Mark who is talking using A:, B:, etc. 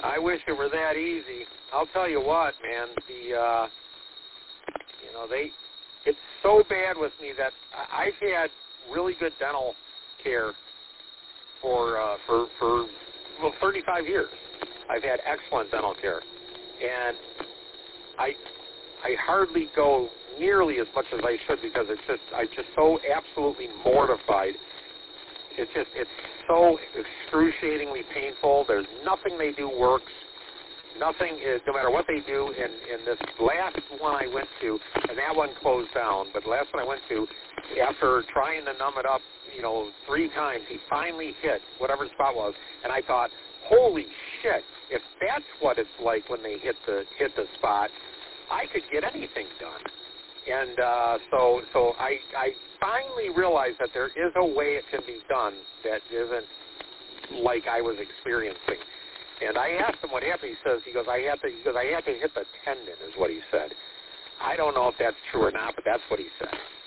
A: I wish it were that easy. I'll tell you what, man. It's so bad with me that I've had really good dental care for 35 years. I've had excellent dental care, and I hardly go nearly as much as I should because I'm just so absolutely mortified. It's so excruciatingly painful. There's nothing they do works. Nothing is, no matter what they do. And this last one I went to, and that one closed down, but the last one I went to, after trying to numb it up, 3 times, he finally hit whatever spot was, and I thought, holy shit, if that's what it's like when they hit the spot, I could get anything done. And so I finally realized that there is a way it can be done that isn't like I was experiencing. And I asked him what happened. He goes, I had to hit the tendon, is what he said. I don't know if that's true or not, but that's what he said.